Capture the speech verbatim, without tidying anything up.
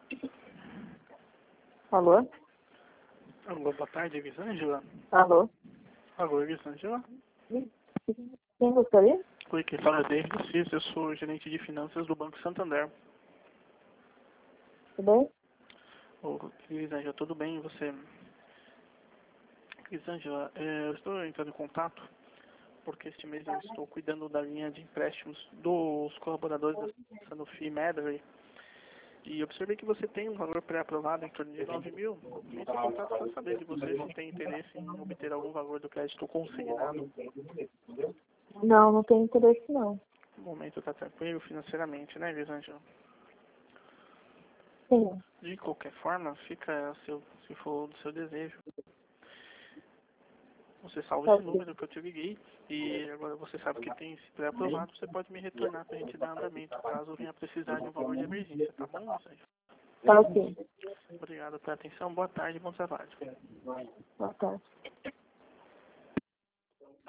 Alô? Alô, boa tarde, Elisângela. Alô? Alô, Elisângela. Quem gostaria? Oi, quem fala é David Cis, eu sou gerente de finanças do Banco Santander. Tudo bem? Ô, Elisângela, tudo bem? E você? Elisângela, é, eu estou entrando em contato porque este mês eu estou cuidando da linha de empréstimos dos colaboradores da Sanofi Medley e observei que você tem um valor pré-aprovado em torno de nove mil. Entrei em contato para saber se você não tem interesse em obter algum valor do crédito consignado. Não, não tenho interesse não. No momento está tranquilo financeiramente, né, Elisângela? Sim. De qualquer forma, fica, seu, se for do seu desejo, você salva Tá esse ok. número que eu te liguei e agora você sabe que tem esse pré-aprovado, você pode me retornar para a gente dar andamento, caso venha precisar de um valor de emergência, tá bom, Elisângela? Tá ok. Obrigado pela atenção, boa tarde e bom trabalho. Boa tarde.